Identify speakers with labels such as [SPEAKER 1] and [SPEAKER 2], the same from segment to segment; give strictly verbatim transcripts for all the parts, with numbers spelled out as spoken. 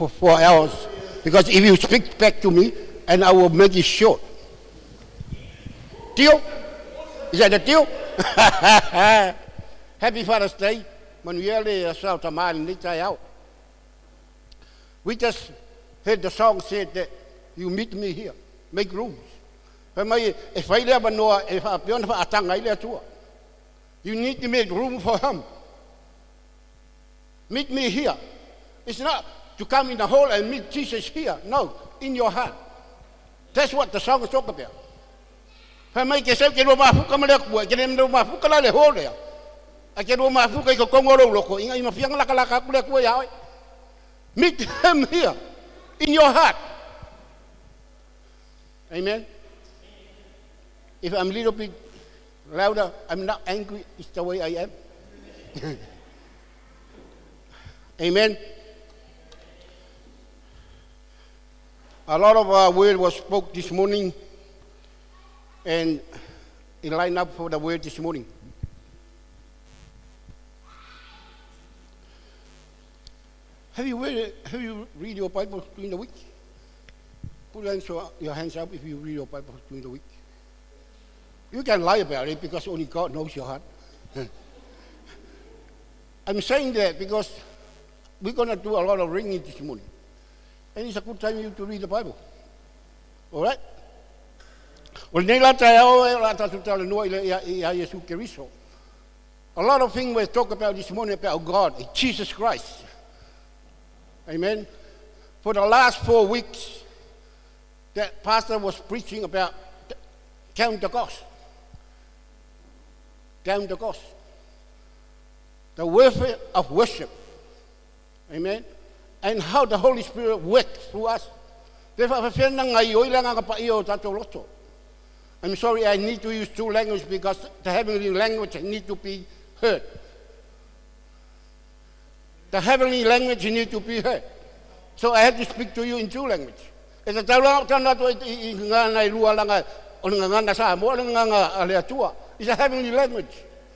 [SPEAKER 1] for four hours because if you speak back to me, and I will make it short. Deal? Is that a deal? Happy Father's Day. Manuel South out. We just heard the song said that you meet me here, make rooms. If I never know if I don't have a tongue, you need to make room for him. Meet me here. It's not to come in the hall and meet Jesus here. No, in your heart. That's what the song is talking about. Fa mai ke seu ke ro mafuka male ku ke nem ro mafuka la le hole ya. A ke ro mafuka ko kongoro loko inga ima fiang la kala ka ku le ku ya. Meet him here in your heart. Amen. If I'm a little bit louder, I'm not angry. It's the way I am. Amen. A lot of uh, word was spoke this morning, and it lined up for the word this morning. Have you read, have you read your Bible during the week? Put your hands up if you read your Bible during the week. You can lie about it because only God knows your heart. I'm saying that because we're going to do a lot of ringing this morning. And it's a good time for you to read the Bible. All right? Well, a lot of things we talk about this morning about God, Jesus Christ. Amen. For the last four weeks, that pastor was preaching about count the cost. Count the cost. The welfare of worship. Amen. And how the Holy Spirit works through us. I'm sorry, I need to use two languages because the heavenly language needs to be heard. The heavenly language needs to be heard. So I have to speak to you in two languages. It's a heavenly language.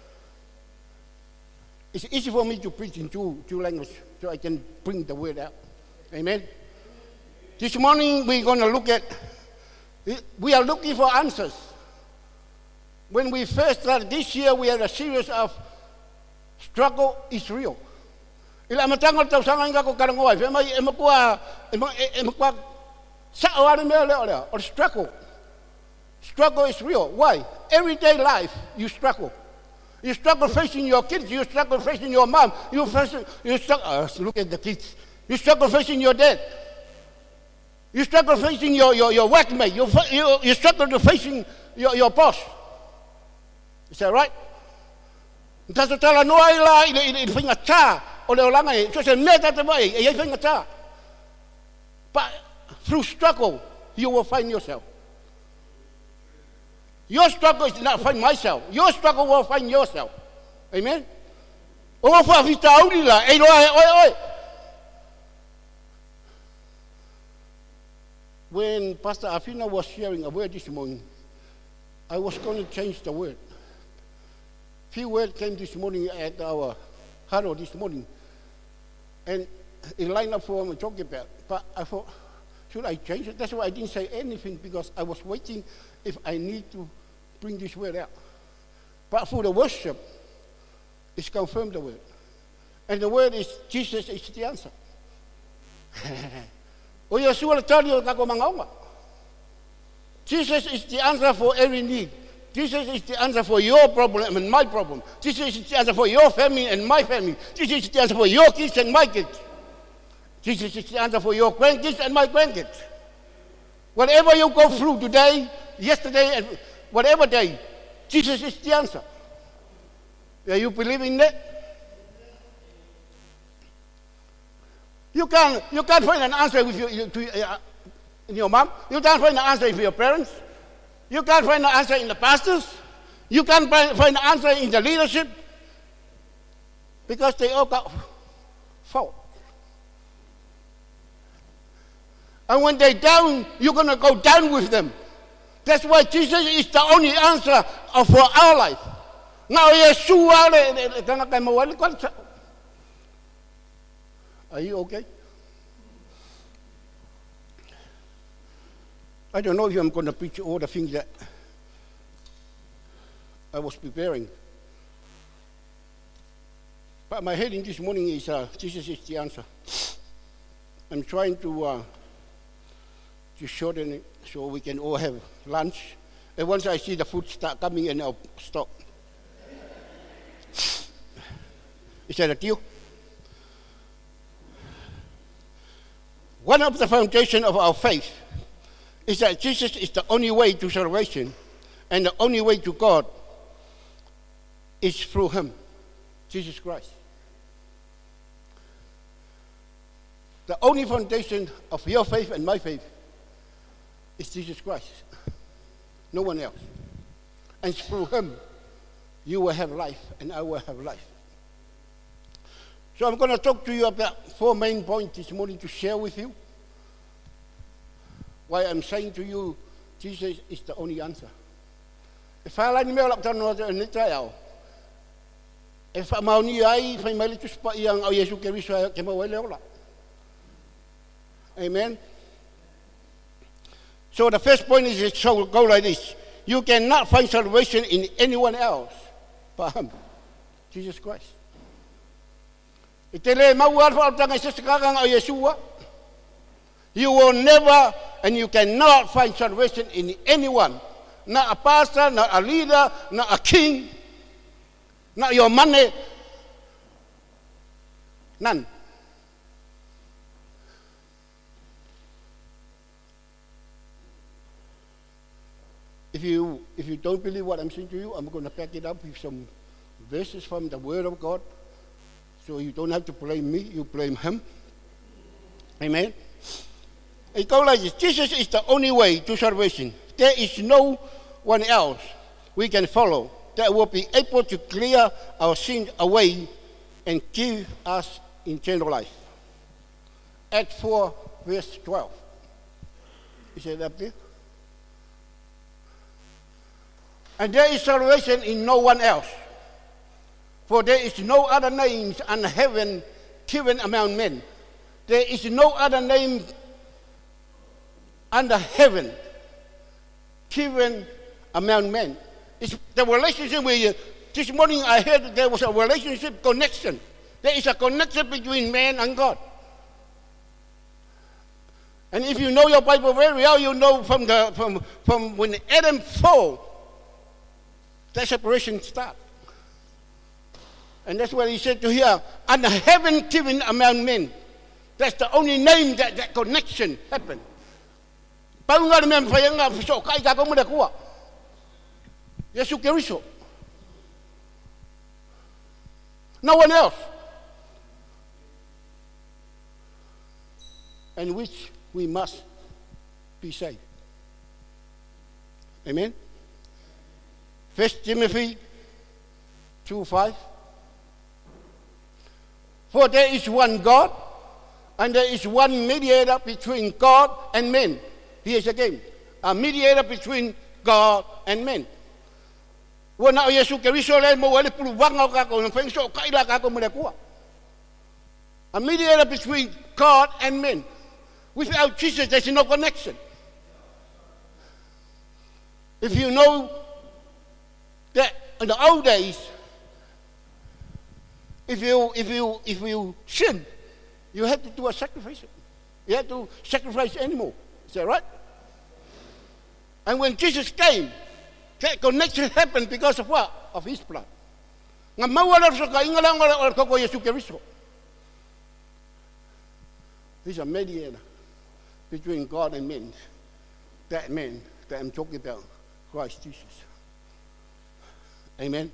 [SPEAKER 1] It's easy for me to preach in two, two languages so I can bring the word out. Amen. This morning we're going to look at, we are looking for answers. When we first started this year, we had a series of struggle is real. Ila matangal tau sanga inga ko karangoy, fe mai emakua emakua sa awari me le ole or struggle. Struggle is real. Why? Everyday life you struggle. You struggle facing your kids. You struggle facing your mom. You face, you struggle. Uh, look at the kids. You struggle facing your dad. You struggle facing your your, your workmate. You, you you struggle to facing your, your boss. Is that right? Ntaso tala no ai la ile ile finga cha o le olanga e so se meta te mai e finga cha. But through struggle you will find yourself. Your struggle is not find myself. Your struggle will find yourself. Amen. O fa vita aulila e lo oi oi. When Pastor Afina was sharing a word this morning, I was going to change the word. Few words came this morning at our huddle this morning, and it lined up for what I'm talking about. But I thought, should I change it? That's why I didn't say anything because I was waiting if I need to bring this word out. But for the worship, it's confirmed the word. And the word is Jesus is the answer. Jesus is the answer for every need. Jesus is the answer for your problem and my problem. Jesus is the answer for your family and my family. Jesus is the answer for your kids and my kids. Jesus is the answer for your grandkids and my grandkids. Whatever you go through today, yesterday, and whatever day, Jesus is the answer. Are you believing that? You can't, you can't find an answer with your, to, uh, in your mom. You can't find an answer with your parents. You can't find an answer in the pastors. You can't find an answer in the leadership because they all got fault. And when they're down, you're going to go down with them. That's why Jesus is the only answer for our life. Now, Are you okay? I don't know if I'm going to preach all the things that I was preparing. But my heading this morning is uh, Jesus is the answer. I'm trying to, uh, to shorten it so we can all have lunch. And once I see the food start coming in, I'll stop. Is that a deal? One of the foundations of our faith is that Jesus is the only way to salvation, and the only way to God is through Him, Jesus Christ. The only foundation of your faith and my faith is Jesus Christ. No one else. And through Him, you will have life, and I will have life. So I'm going to talk to you about four main points this morning to share with you why I'm saying to you, Jesus is the only answer. If I like me, I'll tell you in Israel. If I'm on the eye, if I'm a little spot young, oh, yes, you can be Amen. So the first point is it shall go like this. You cannot find salvation in anyone else but Him, Jesus Christ. You will never and you cannot find salvation in anyone. Not a pastor, not a leader, not a king, not your money. None. If you, if you don't believe what I'm saying to you, I'm going to back it up with some verses from the Word of God. So you don't have to blame me, you blame Him. Amen. It goes like this. Jesus is the only way to salvation. There is no one else we can follow that will be able to clear our sins away and give us eternal life. Acts four, verse twelve. Is it up there? And there is salvation in no one else. For there is no other name under heaven given among men. There is no other name under heaven given among men. It's the relationship with you. This morning I heard that there was a relationship connection. There is a connection between man and God. And if you know your Bible very well, you know from the from from when Adam fell, that separation started. And that's what he said to here, under heaven given among men. That's the only name that that connection happened. Yesus Kristus. No one else. And which we must be saved. Amen. First Timothy two five. For there is one God, and there is one mediator between God and men. Here's again, a mediator between God and men. A mediator between God and men. Without Jesus, there's no connection. If you know that in the old days, if you if you if you sin, you had to do a sacrifice. You had to sacrifice animal. Is that right? And when Jesus came, that connection happened because of what? Of His blood. He's a mediator between God and men. That man that I'm talking about, Christ Jesus. Amen.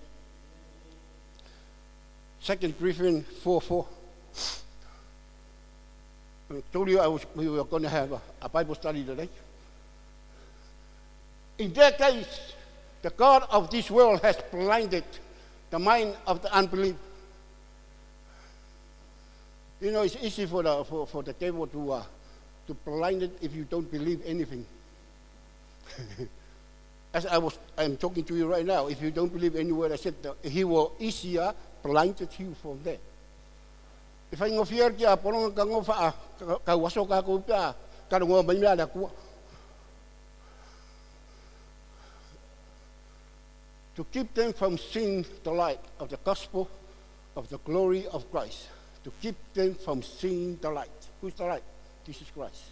[SPEAKER 1] Second Corinthians four four. I told you I was, we were going to have a, a Bible study today. In that case, the God of this world has blinded the mind of the unbeliever. You know, it's easy for the for, for the devil to uh, to blind it if you don't believe anything. As I was, I'm talking to you right now. If you don't believe any word I said, He will easier blinded you from there. If I go fear kia polong ka ngofa ka waso ka ko pa ka ngo ba mia da ku. to keep them from seeing the light of the gospel of the glory of Christ. To keep them from seeing the light. Who's the light? Jesus Christ.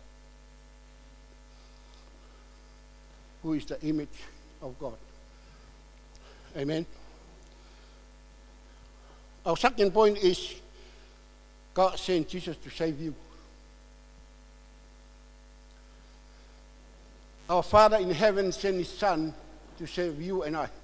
[SPEAKER 1] Who is the image of God. Amen. Our second point is God sent Jesus to save you. Our Father in heaven sent His Son to save you and I.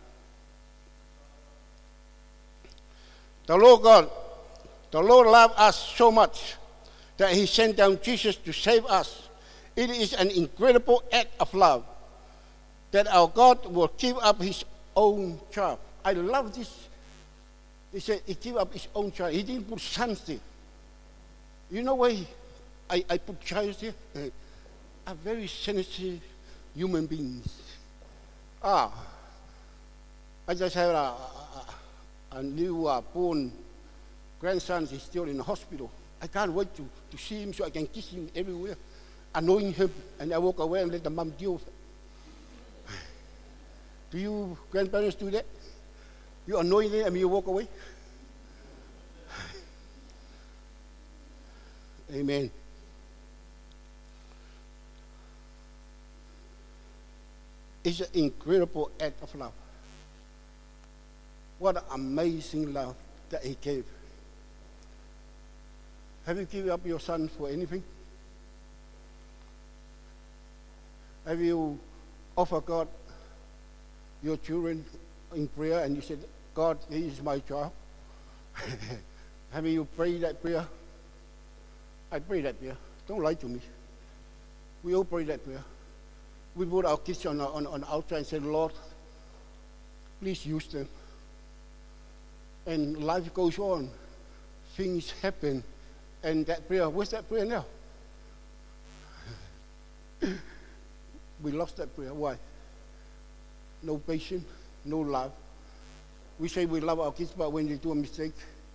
[SPEAKER 1] The Lord God, the Lord loved us so much that He sent down Jesus to save us. It is an incredible act of love that our God will give up His own child. I love this. He said He gave up His own child. He didn't put sons there. You know why I, I put child there? Uh, are very sensitive human beings. Ah, I just have a, a, a new uh, born grandson. He's still in the hospital. I can't wait to, to see him so I can kiss him everywhere, annoying him, and I walk away and let the mom deal with it. Do you grandparents do that? You annoy them and you walk away? Amen. It's an incredible act of love. What an amazing love that He gave. Have you given up your son for anything? Have you offered God your children in prayer and you said, God, He is my child? Have you prayed that prayer? I pray that prayer. Don't lie to me. We all pray that prayer. We put our kids on, on, on outside and said, Lord, please use them. And life goes on. Things happen. And that prayer, where's that prayer now? We lost that prayer. Why? No patience, no love. We say we love our kids, but when they do a mistake,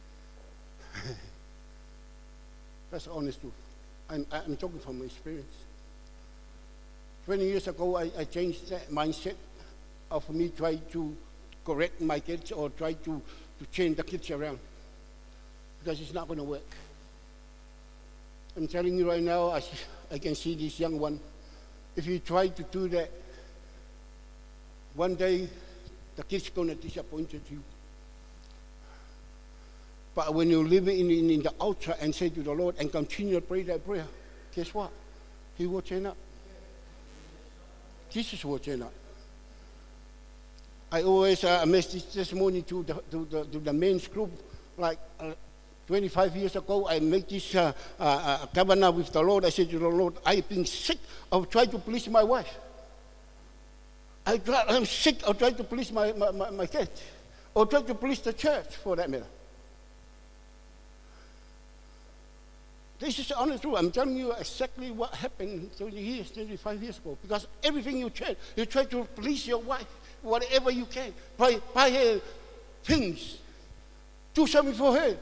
[SPEAKER 1] that's the honest truth. I'm, I'm talking from experience. twenty years ago, I, I changed that mindset of me trying to correct my kids or try to, to change the kids around. Because it's not going to work. I'm telling you right now, I, I can see this young one. If you try to do that, one day the kid's going to disappoint you. But when you live in, in, in the altar and say to the Lord and continue to pray that prayer, guess what? He will change up. Jesus will change up. I always uh, make this testimony to the, to the, to the men's group. Like uh, twenty-five years ago, I made this uh, uh, uh, covenant with the Lord. I said to the Lord, I've been sick of trying to please my wife. I try, I'm sick of trying to please my, my, my, my kids. Or trying to please the church, for that matter. This is the honest truth. I'm telling you exactly what happened twenty years, twenty-five years ago. Because everything you try, you try to please your wife, whatever you can. Buy, buy her things. Do something for her.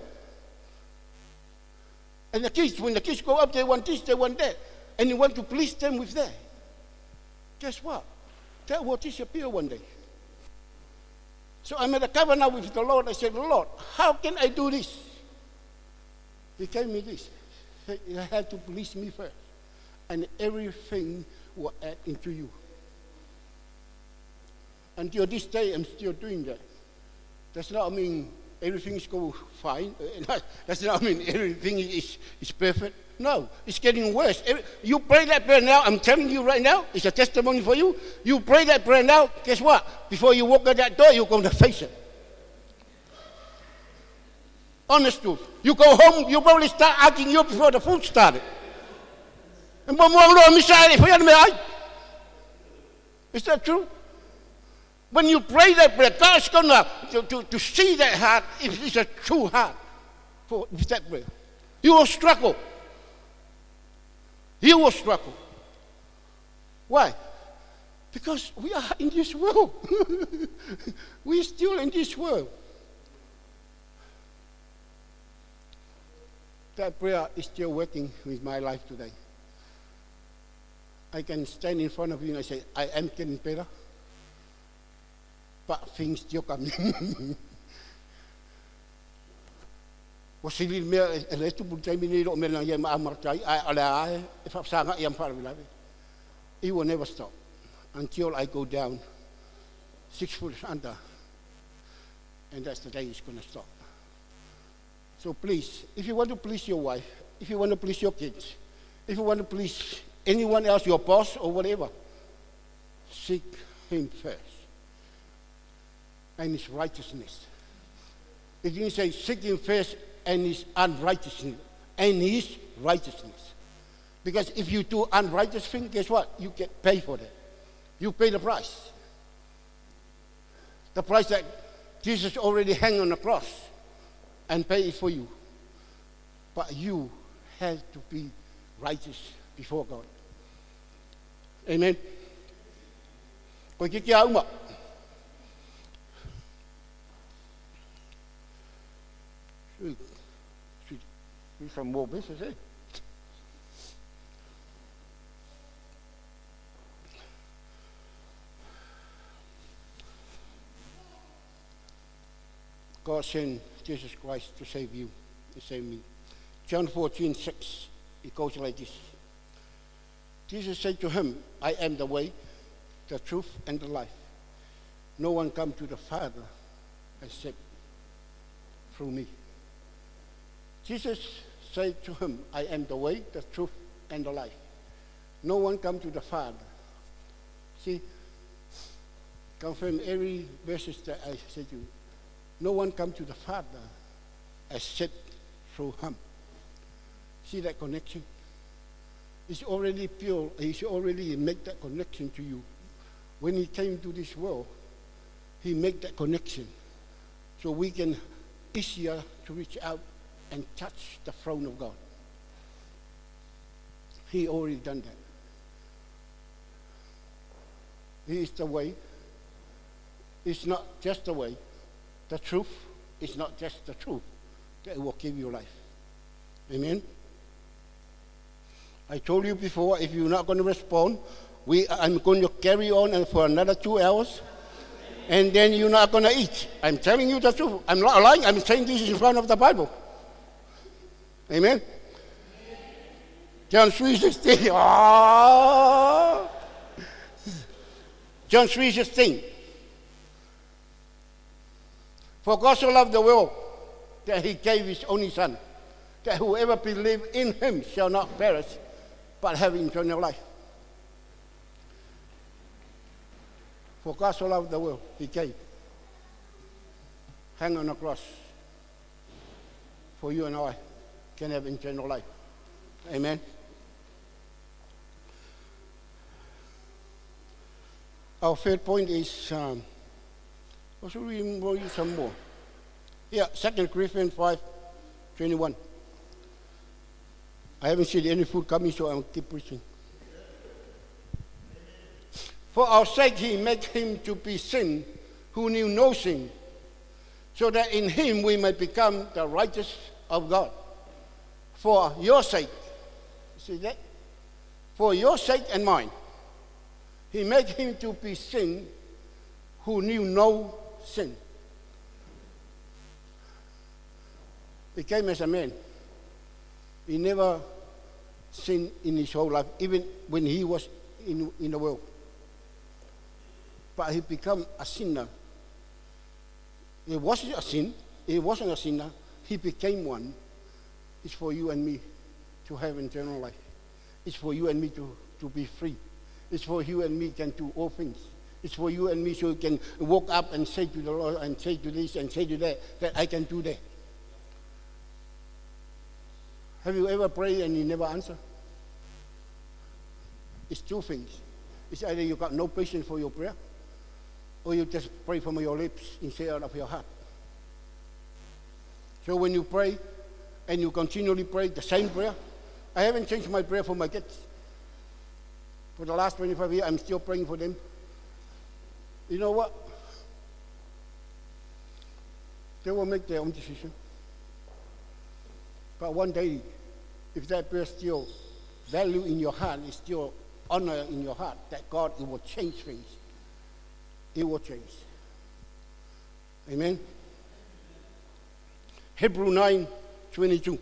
[SPEAKER 1] And the kids, when the kids go up, they want this, they want that. And you want to please them with that. Guess what? That will disappear one day. So I made a covenant with the Lord. I said, Lord, how can I do this? He gave me this. You have to please me first, and everything will add into you. Until this day, I'm still doing that. Does not mean everything is going fine. Does not mean everything is, is perfect. No, it's getting worse. You pray that prayer now, I'm telling you right now, it's a testimony for you. You pray that prayer now, guess what? Before you walk out that door, you're going to face it. Honest truth. You go home, you probably start arguing you before the food started. Is that true? When you pray that prayer, God's going to, to, to see that heart, if it's a true heart for with that prayer. You will struggle. You will struggle. Why? Because we are in this world. We're still in this world. That prayer is still working with my life today. I can stand in front of you and I say, I am getting better. but things still coming. O sili mea e le tu pun taimi ni ro me na ia ma amartai ai ala ai e fa sanga ia mpa la. It will never stop until I go down six foot under, and that's the day it's going to stop. So please, if you want to please your wife, if you want to please your kids, if you want to please anyone else, your boss or whatever, seek Him first and His righteousness. It didn't say seek Him first and His unrighteousness, and His righteousness. Because if you do unrighteous thing, guess what? You get paid for that. You pay the price. The price that Jesus already hung on the cross and paid it for you. But you have to be righteous before God. Amen. Koe kiki a uma. There's some more business, eh? God sent Jesus Christ to save you, to save me. John fourteen six, it goes like this. Jesus said to him, I am the way, the truth, and the life. No one comes to the Father except through me. Jesus said to him, I am the way, the truth, and the life. No one comes to the Father. See, confirm every verses that I said to you. No one comes to the Father except through Him. See that connection? It's already pure. He's already made that connection to you. When He came to this world, He made that connection. So we can easier to reach out and touch the throne of God. He already done that. He is the way. It's not just the way. The truth is not just the truth that will give you life. Amen? I told you before, if you're not going to respond, we, I'm going to carry on and for another two hours, and then you're not going to eat. I'm telling you the truth. I'm not lying. I'm saying this in front of the Bible. Amen? John three sixteen. Oh. John three sixteen. For God so loved the world that He gave His only Son, that whoever believes in Him shall not perish, but have eternal life. For God so loved the world, He gave. Hang on the cross. For you and I can have eternal life. Amen. Our third point is, um, also read some more. Yeah, Second Corinthians five twenty-one. I haven't seen any food coming, so I'll keep preaching. For our sake He made Him to be sin who knew no sin, so that in Him we might become the righteous of God. For your sake, see that? For your sake and mine, He made Him to be sin who knew no sin. He came as a man. He never sinned in His whole life, even when He was in, in the world. But He became a sinner. It wasn't a sin. He wasn't a sinner. He became one. It's for you and me to have eternal life. It's for you and me to, to be free. It's for you and me can do all things. It's for you and me so you can walk up and say to the Lord and say to this and say to that, that I can do that. Have you ever prayed and you never answer? It's two things. It's either you got no patience for your prayer, or you just pray from your lips instead of your heart. So when you pray, and you continually pray the same prayer, I haven't changed my prayer for my kids. For the last twenty-five years, I'm still praying for them. You know what? They will make their own decision. But one day, if that prayer still value in your heart, is still honor in your heart, that God, it will change things. It will change. Amen. Hebrews nine twenty-two.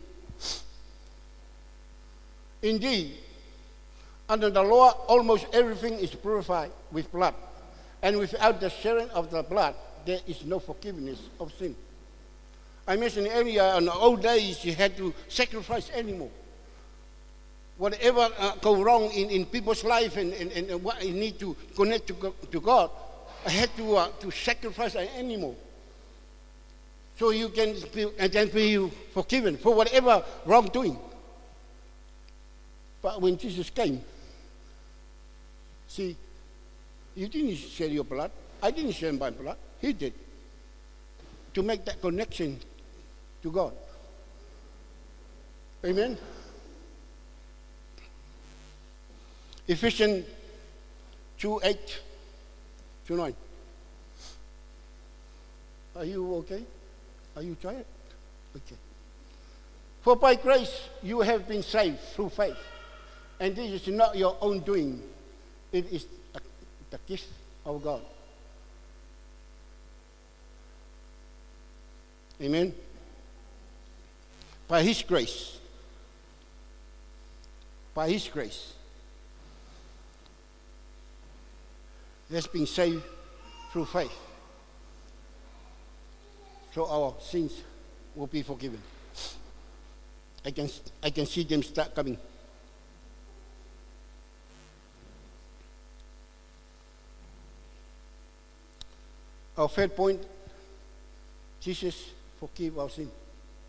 [SPEAKER 1] Indeed, under the law, almost everything is purified with blood, and without the shedding of the blood, there is no forgiveness of sin. I mentioned earlier, in the old days, you had to sacrifice animal. Whatever uh, go wrong in, in people's life and, and, and what you need to connect to, to God, I had to, uh, to sacrifice an animal. So you can be, and then be forgiven for whatever wrongdoing. But when Jesus came, see, you didn't shed your blood. I didn't shed my blood. He did. To make that connection to God. Amen. Ephesians two eight to nine. Are you okay? Are you tired? Okay. For by grace you have been saved through faith. And this is not your own doing. It is the, the gift of God. Amen. By His grace. By His grace. That's been saved through faith. So our sins will be forgiven. I can, I can see them start coming. Our third point, Jesus forgive our sin.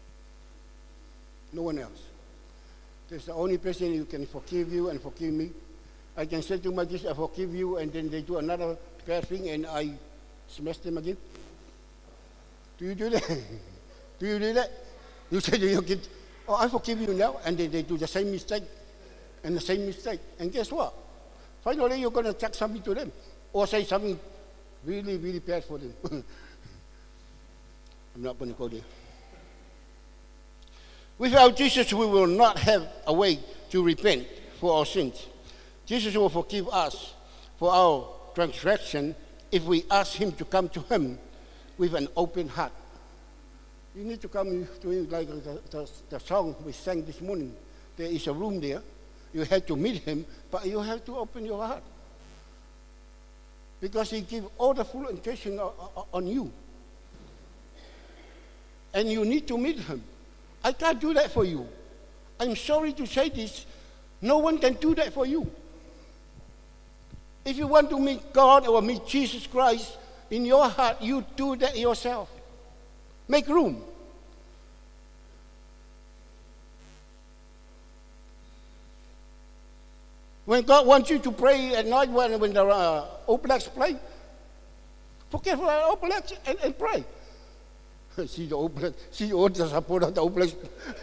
[SPEAKER 1] No one else. There's the only person who can forgive you and forgive me. I can say to my kids, I forgive you, and then they do another bad thing, and I smash them again. Do you do that? Do you do that? You say to your kids, oh, I forgive you now, and then they do the same mistake, and the same mistake. And guess what? Finally, you're going to chuck something to them, or say something really, really bad for them. I'm not going to go there. Without Jesus, we will not have a way to repent for our sins. Jesus will forgive us for our transgression if we ask Him to come to Him with an open heart. You need to come to Him like the, the, the song we sang this morning. There is a room there. You have to meet Him, but you have to open your heart. Because He gives all the full attention on you. And you need to meet Him. I can't do that for you. I'm sorry to say this. No one can do that for you. If you want to meet God or meet Jesus Christ in your heart, you do that yourself. Make room. When God wants you to pray at night when, when the uh, All Blacks play, forget for All Blacks and, and pray. See the All Blacks, see all the support of the All Blacks.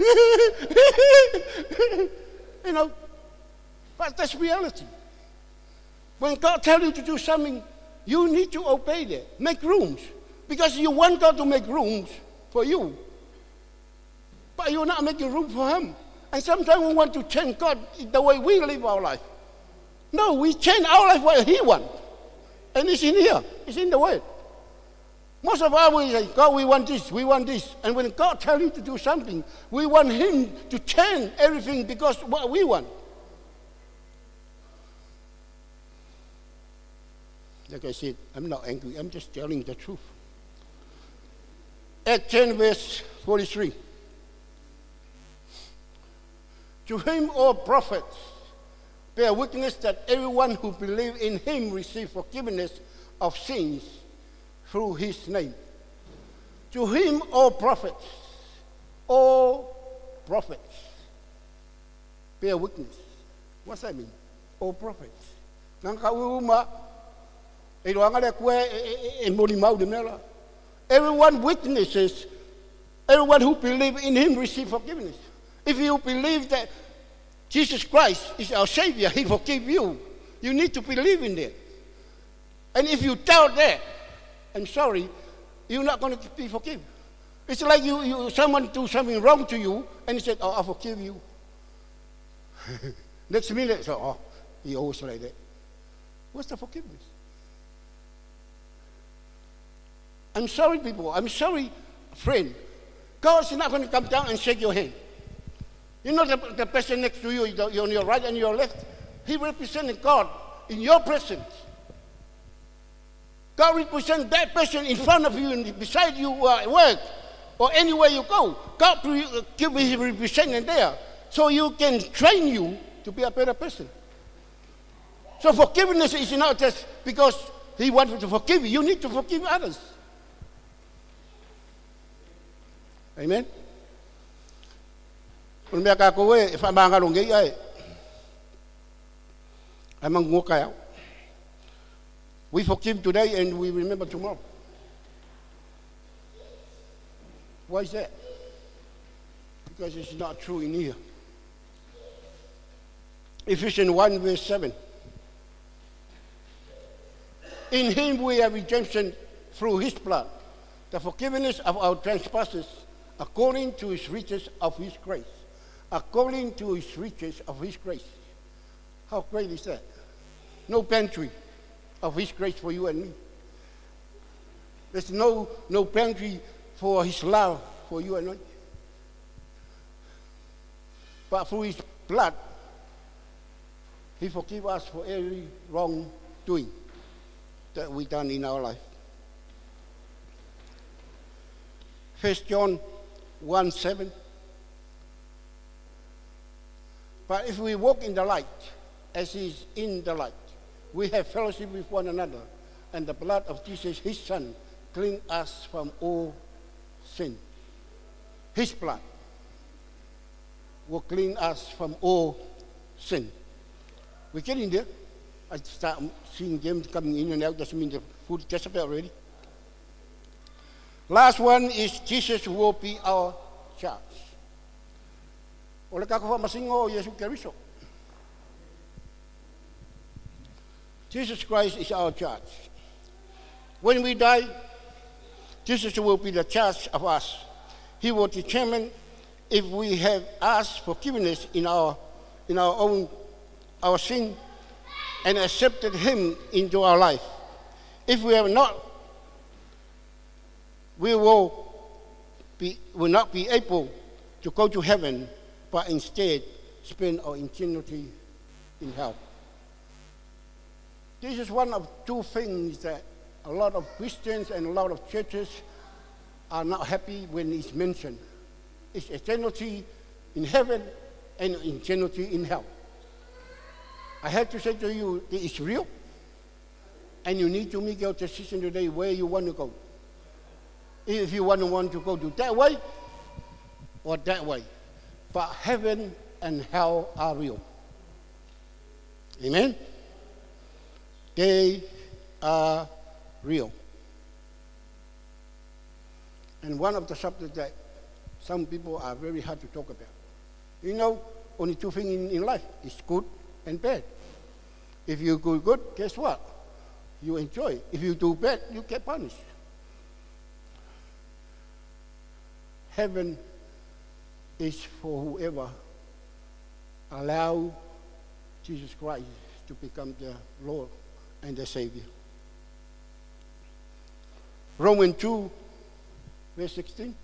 [SPEAKER 1] You know, but that's reality. When God tells you to do something, you need to obey that. Make rooms. Because you want God to make rooms for you. But you're not making room for Him. And sometimes we want to change God the way we live our life. No, we change our life what He wants. And it's in here. It's in the Word. Most of us we say, God, we want this, we want this. And when God tells you to do something, we want Him to change everything because what we want. Like I said, I'm not angry. I'm just telling the truth. Acts ten, verse forty-three. To Him all prophets bear witness that everyone who believes in Him receives forgiveness of sins through His name. To Him all prophets, all prophets bear witness. What's that mean? All prophets. Nang kauma. Everyone witnesses, everyone who believes in Him receives forgiveness. If you believe that Jesus Christ is our Savior, He forgives you. You need to believe in that. And if you doubt that, I'm sorry, you're not going to be forgiven. It's like you, you someone do something wrong to you, and he said, oh, I forgive you. Next minute, so, oh, he always like that. What's the forgiveness? I'm sorry, people. I'm sorry, friend. God is not going to come down and shake your hand. You know the, the person next to you, the, on your right and your left? He represents God in your presence. God represents that person in front of you and beside you uh, at work or anywhere you go. God give His representation there so you can train you to be a better person. So forgiveness is not just because He wants to forgive you. You need to forgive others. Amen. Kung ka ko eh, if amang kalong gay ay, amang ngukay. We forgive today and we remember tomorrow. Why is that? Because it's not true in here. Ephesians one verse seven. In Him we have redemption through His blood, the forgiveness of our trespasses, according to His riches of His grace. According to His riches of His grace. How great is that? No pantry of His grace for you and me. There's no, no pantry for His love for you and me. But through His blood, He forgives us for every wrongdoing that we've done in our life. First John one seven. But if we walk in the light, as He is in the light, we have fellowship with one another, and the blood of Jesus, His Son, cleanse us from all sin. His blood will clean us from all sin. We're getting there. I start seeing them coming in and out. Doesn't mean the food is just about ready. Last one is Jesus will be our judge. Oleh kako masingo Yesus Keriso. Jesus Christ is our judge. When we die, Jesus will be the judge of us. He will determine if we have asked forgiveness in our in our own our sin and accepted Him into our life. If we have not, we will be will not be able to go to heaven, but instead spend our eternity in hell. This is one of two things that a lot of Christians and a lot of churches are not happy when it's mentioned. It's eternity in heaven and eternity in hell. I have to say to you, it is real, and you need to make your decision today where you want to go. If you want to want to go to that way or that way. But heaven and hell are real. Amen? They are real. And one of the subjects that some people are very hard to talk about. You know, only two things in, in life is good and bad. If you do good, guess what? You enjoy. If you do bad, you get punished. Heaven is for whoever allow Jesus Christ to become the Lord and the Savior. Romans two, verse sixteen.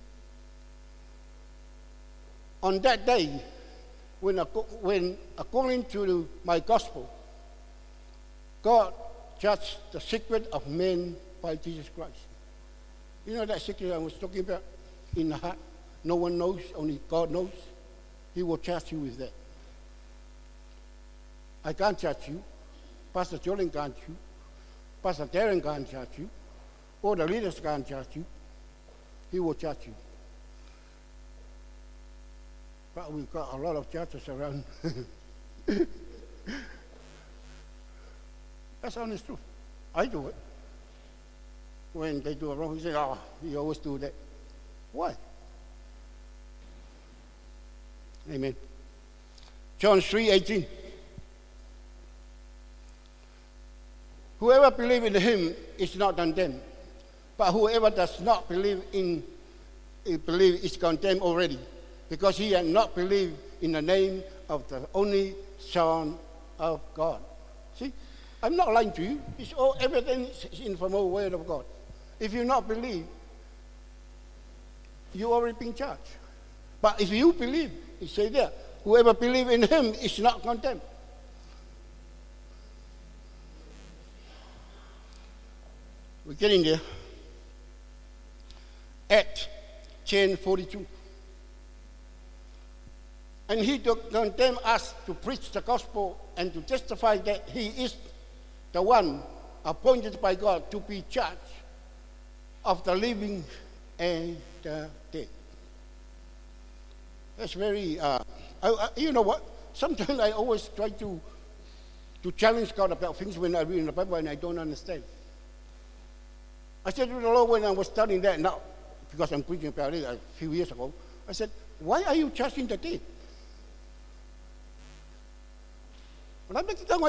[SPEAKER 1] On that day, when, when according to my gospel, God judged the secret of men by Jesus Christ. You know that secret I was talking about in the heart? No one knows, only God knows. He will judge you with that. I can't judge you. Pastor Jolin can't judge you. Pastor Darren can't judge you. All the leaders can't judge you. He will judge you. But we've got a lot of judges around. That's honest truth. I do it. When they do it wrong, you say, oh, you always do that. Why? Amen. John three eighteen. Whoever believes in Him is not condemned, but whoever does not believe in believe is condemned already, because he had not believed in the name of the only Son of God. See, I'm not lying to you. It's all evidence in from the Word of God. If you not believe, you already been judged. But if you believe, he said there, whoever believe in him is not condemned. We're getting there. Acts ten forty-two. And he took condemn us to preach the gospel and to testify that he is the one appointed by God to be judge of the living and the dead. That's very, uh, I, I, you know what? Sometimes I always try to to challenge God about things when I read in the Bible and I don't understand. I said to the Lord when I was studying that now, because I'm preaching about it a few years ago, I said, why are you judging the dead? Why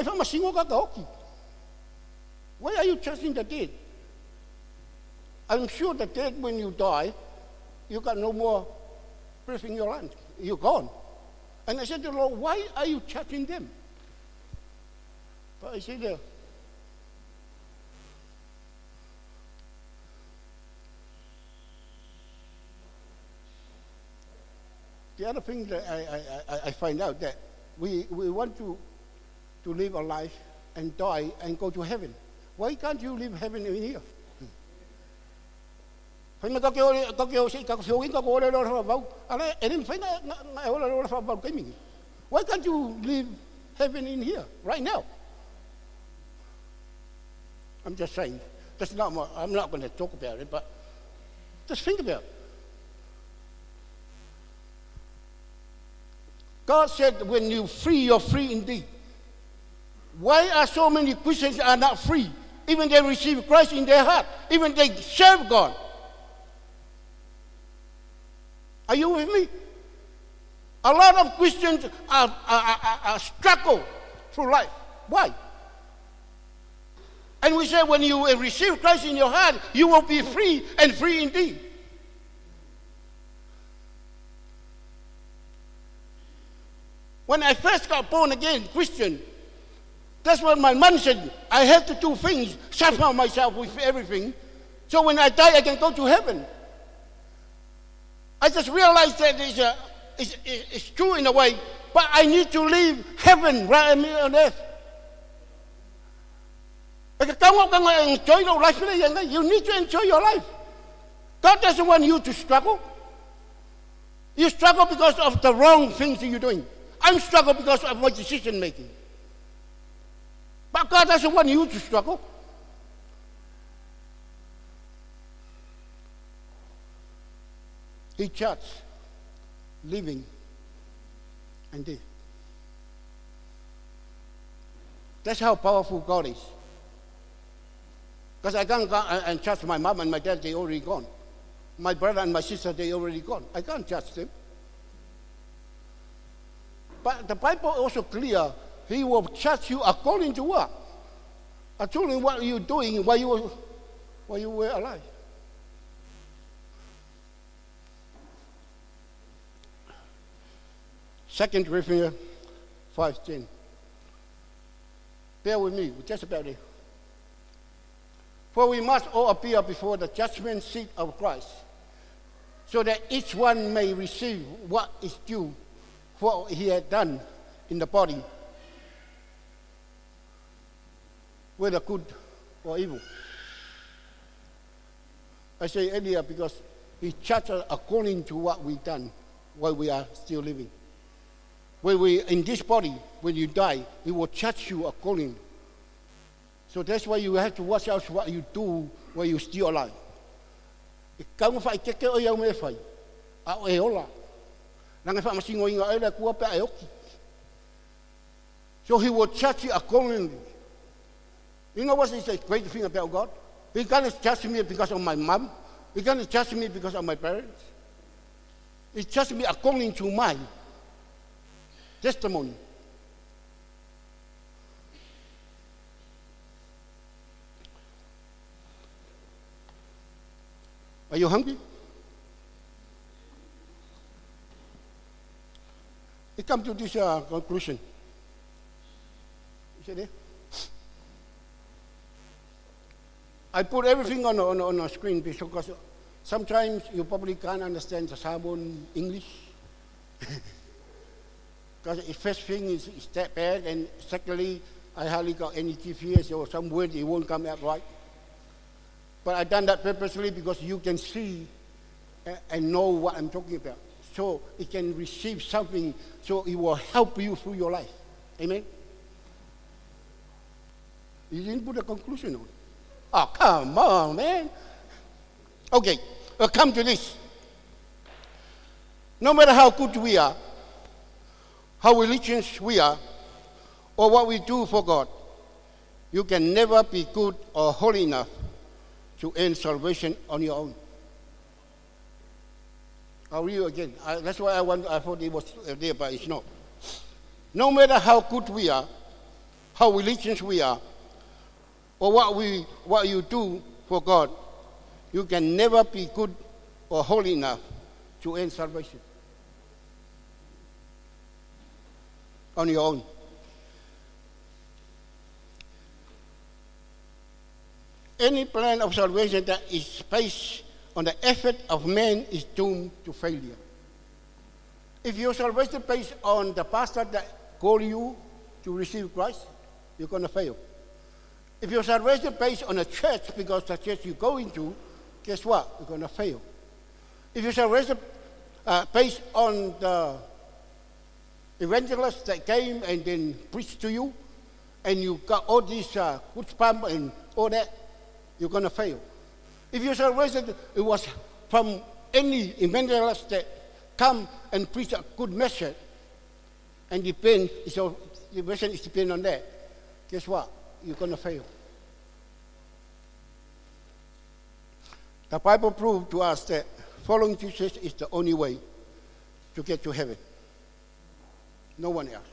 [SPEAKER 1] are you judging the dead? I'm sure the dead, when you die, you got no more breath in your lungs. You're gone. And I said to the Lord, why are you judging them? But I said, uh, the other thing that I, I, I find out that we, we want to, to live a life and die and go to heaven. Why can't you live heaven in here? Why can't you live heaven in here right now? I'm just saying. That's not my, I'm not going to talk about it, but just think about it. God said, when you free, you're free indeed. Why are so many Christians are not free? Even they receive Christ in their heart. Even they serve God. Are you with me? A lot of Christians are, are, are, are struggle through life. Why? And we say when you receive Christ in your heart, you will be free and free indeed. When I first got born again, Christian, that's what my mom said. I have to do things, suffer myself with everything, so when I die, I can go to heaven. I just realized that it's, a, it's, it's true in a way, but I need to leave heaven right on earth. You need to enjoy your life. God doesn't want you to struggle. You struggle because of the wrong things that you're doing. I'm struggling because of my decision making. But God doesn't want you to struggle. He judges living and dead. That's how powerful God is. Because I can't go and judge my mom and my dad, they already gone. My brother and my sister, they already gone. I can't judge them. But the Bible also clear, he will judge you according to what? According to what you're doing while you were, while you were alive. Second Corinthians five ten. Bear with me, just about it. For we must all appear before the judgment seat of Christ, so that each one may receive what is due for what he had done in the body, whether good or evil. I say earlier because he judges us according to what we've done while we are still living. When we in this body, when you die, he will judge you according. So that's why you have to watch out what you do while you're still alive. So he will judge you accordingly. You know what is the great thing about God? He can't judge me because of my mom. He can't judge me because of my parents. He judges me according to my testimony. Are you hungry? We come to this uh, conclusion. You see there? I put everything on on on a screen because sometimes you probably can't understand the Sabon English. Because the first thing is, is that bad, and secondly, I hardly got any G P S or some word it won't come out right. But I done that purposely because you can see and, and know what I'm talking about. So it can receive something, so it will help you through your life. Amen? You didn't put a conclusion on it. Oh, come on, man. Okay, we'll come to this. No matter how good we are, how religious we are, or what we do for God, you can never be good or holy enough to earn salvation on your own. I'll read you again. I, that's why I, want, I thought it was there, but it's not. No matter how good we are, how religious we are, or what, we, what you do for God, you can never be good or holy enough to earn salvation on your own. Any plan of salvation that is based on the effort of man is doomed to failure. If your salvation is based on the pastor that called you to receive Christ, you're going to fail. If your salvation is based on a church because the church you go into, guess what? You're going to fail. If your salvation is uh, based on the evangelists that came and then preached to you, and you got all these uh, good spam and all that, you're going to fail. If your salvation it was from any evangelist that come and preach a good message, and depend, so the message is depend on that, guess what? You're going to fail. The Bible proves to us that following Jesus is the only way to get to heaven. No one else.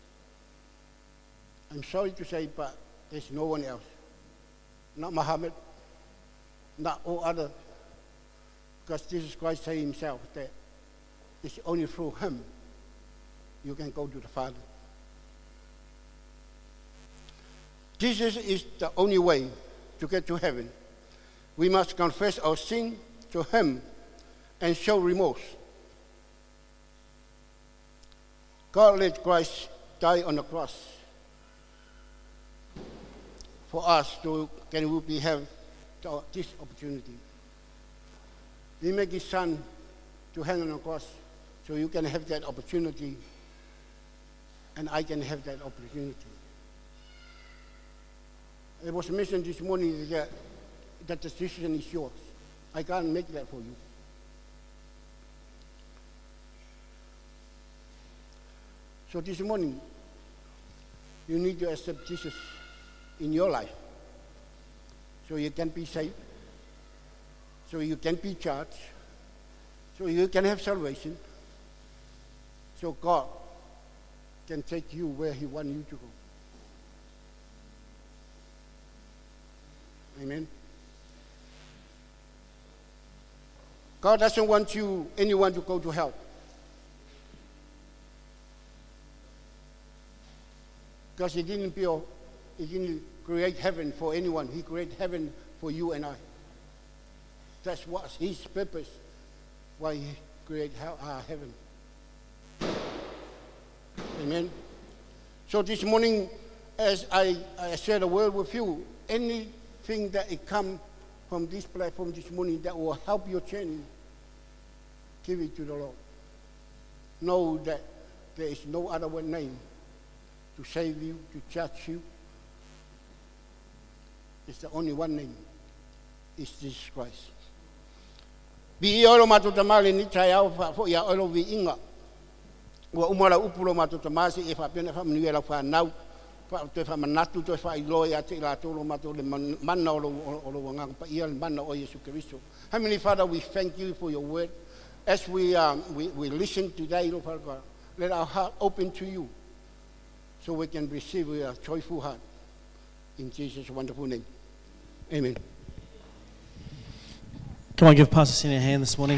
[SPEAKER 1] I'm sorry to say, but there's no one else. Not Muhammad, not all other, because Jesus Christ said himself that it's only through him you can go to the Father. Jesus is the only way to get to heaven. We must confess our sin to him and show remorse. God let Christ die on the cross for us to can we have this opportunity. He made his son to hang on the cross so you can have that opportunity and I can have that opportunity. It was mentioned this morning that that decision is yours. I can't make that for you. So this morning, you need to accept Jesus in your life so you can be saved, so you can be judged, so you can have salvation, so God can take you where he wants you to go. Amen. God doesn't want you, anyone to go to hell. Because he didn't build, he didn't create heaven for anyone. He created heaven for you and I. That's what his purpose, why he created hell, uh, heaven. Amen. So this morning, as I, I shared a word with you, anything that it come from this platform this morning that will help your journey, give it to the Lord. Know that there is no other one name to save you, to judge you. It's the only one name. It's Jesus Christ. Bi olo matutamali ni tayao fo ya olo vi inga. Wa umara upulo matutamasi e fa pena fa mniela fa nau fa te fa manatu to fa ilo ya te la tolo matole manna olo olo wanga pa ia manna o Yesu Kristo. Heavenly Father, we thank you for your word. As we um, we, we listen today, Lord Father God, let our heart open to you, so we can receive with a joyful heart. In Jesus' wonderful name. Amen.
[SPEAKER 2] Come on, give Pastor Cindy a hand this morning.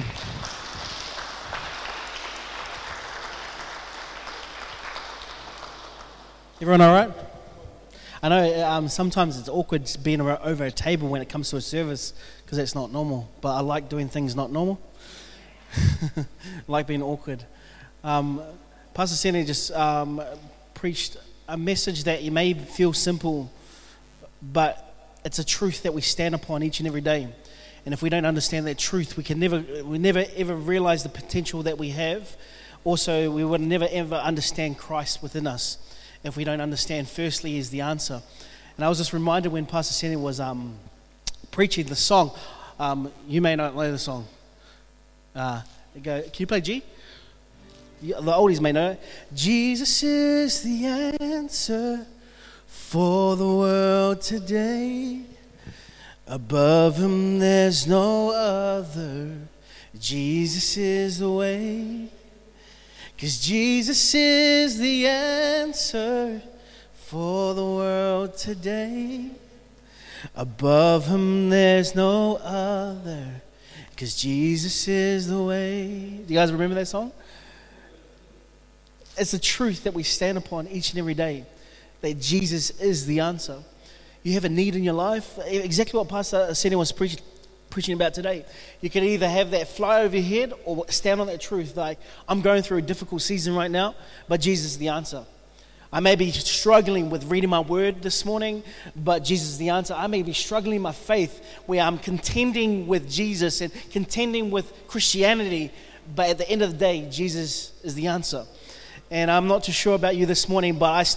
[SPEAKER 2] Everyone all right? I know um, sometimes it's awkward being ar- over a table when it comes to a service because it's not normal, but I like doing things not normal. I like being awkward. Um, Pastor Sene just um, preached a message that you may feel simple, but it's a truth that we stand upon each and every day. And if we don't understand that truth, we can never, we never ever realize the potential that we have. Also, we would never ever understand Christ within us if we don't understand firstly is the answer. And I was just reminded when Pastor Sene was um, preaching the song, um, you may not know the song. Uh, go, can you play G? The oldies may know it. Jesus is the answer for the world today. Above him there's no other. Jesus is the way. 'Cause Jesus is the answer for the world today. Above him there's no other. 'Cause Jesus is the way. Do you guys remember that song? It's a truth that we stand upon each and every day, that Jesus is the answer. You have a need in your life, exactly what Pastor Sene was preaching preaching about today. You can either have that fly over your head or stand on that truth, like, I'm going through a difficult season right now, but Jesus is the answer. I may be struggling with reading my word this morning, but Jesus is the answer. I may be struggling in my faith where I'm contending with Jesus and contending with Christianity, but at the end of the day, Jesus is the answer. And I'm not too sure about you this morning, but I